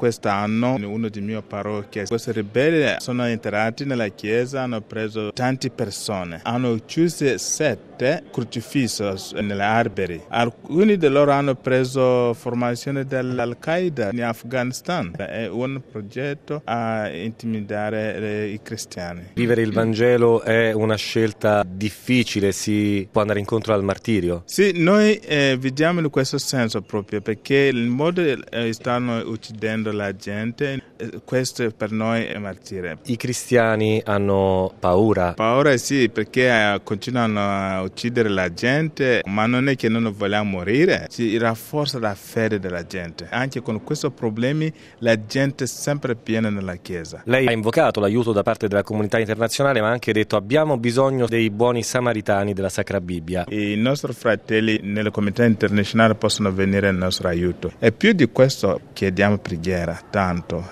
quest'anno in una delle mie parrocchie questi ribelli sono entrati nella chiesa, hanno preso tante persone, hanno ucciso 7 crocifissi negli alberi. Alcuni di loro hanno preso formazione dell'Al-Qaeda in Afghanistan. È un progetto a intimidare i cristiani. Vivere il Vangelo è una scelta difficile, si può andare incontro al martirio? Sì, noi vediamo in questo senso proprio, perché il modo stanno uccidendo la gente, questo per noi è martirio. I cristiani hanno paura? Paura sì, perché continuano a uccidere la gente, ma non è che non vogliamo morire, si rafforza la fede della gente. Anche con questi problemi la gente è sempre piena nella chiesa. Lei ha invocato l'aiuto da parte della comunità internazionale, ma ha anche detto abbiamo bisogno dei buoni samaritani della Sacra Bibbia. I nostri fratelli nelle comunità internazionali possono venire al nostro aiuto. E più di questo chiediamo preghiera, tanto.